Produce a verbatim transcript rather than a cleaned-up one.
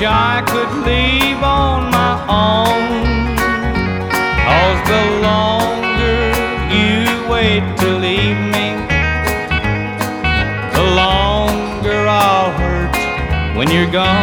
wish I could leave on my own, 'cause the longer you wait to leave me, the longer I'll hurt when you're gone.